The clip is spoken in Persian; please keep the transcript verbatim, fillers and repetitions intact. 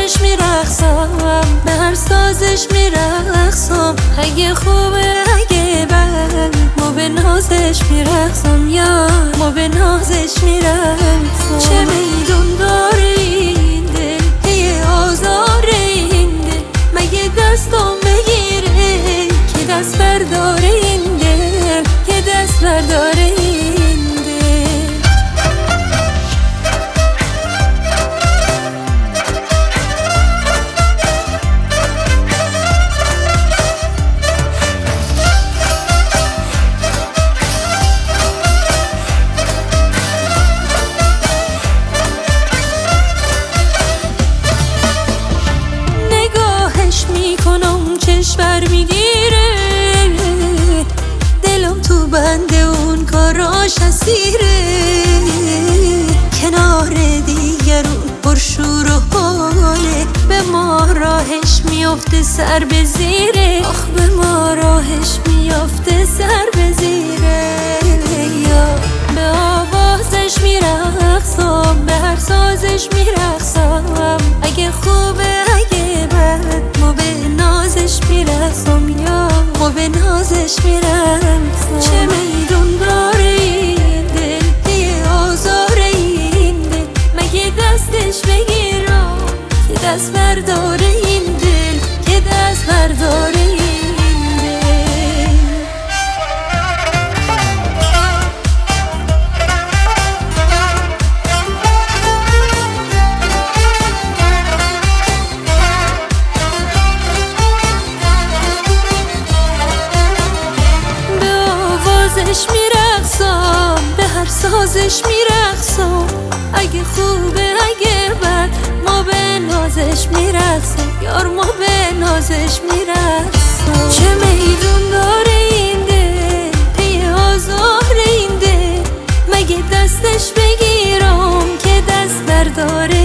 سازش میرقصم، به هر سازش میرقصم. اگه خوبه اگه بد ما به نازش میرقصم، یا ما به نازش میرقصم. چه میدون داره این دل، یه آزار این دل، مگه دستم بگیره که دست برداره این دل، که دست برداره این دل. میکنم چشور میگیره، دلم تو بند اون کاراش اسیره. کنار دیگرون پرشور و حاله، به ما راهش میافته سر به زیره. آخ به ما راهش میافته سر به زیره. یا به آوازش میرقصم، به هر سازش میرقصم. اگه خوبه اگه بد ما به نازش میرقصم، یا ما به نازش میرقصم. چه میدون داره این دل، یه آزار این دل، مگه دستش بگیرم که دست برداره این دل، که دست برداره این دل. سازش میرقصم، به هر سازش میرقصم. اگه خوبه اگه بد ما به نازش میرقصم، یار ما به نازش میرقصم. چه میدون داره این دل، یه آزار این دل، مگه دستش بگیرم که دست برداره